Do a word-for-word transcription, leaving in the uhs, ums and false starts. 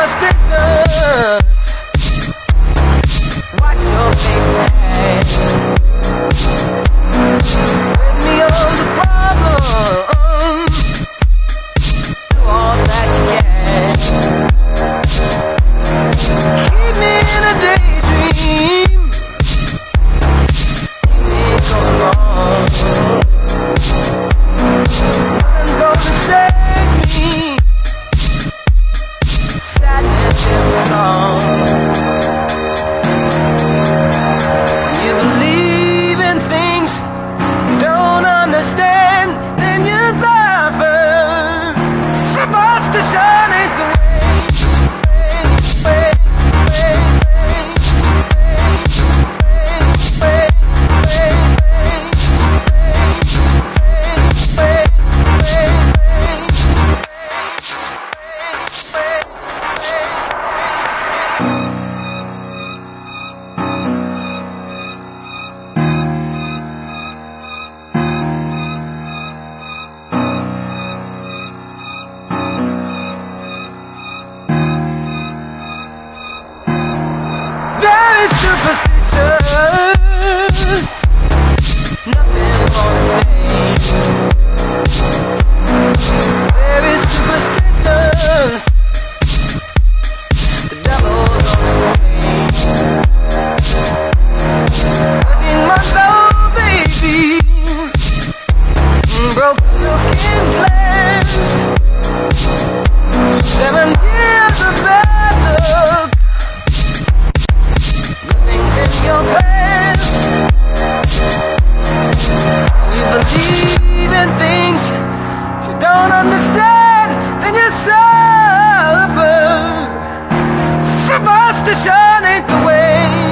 superstitious. Watch your face now. Rid me of the problem. Do all that you can. Keep me in a daydream. Keep me going wrong. Nothing's gonna save me. Sadness in the song. When you believe in things you don't understand, then you suffer. Superstition ain't the way. Way, way, way, way, way, way, way, way, very superstitious. Nothing gonna change. Very superstitious. The devil's on the range. Touching my soul, baby. Broken looking glass. Seven years of bad luck. Nothing's in your past. You believe in things you don't understand, then you suffer. Superstition ain't the way.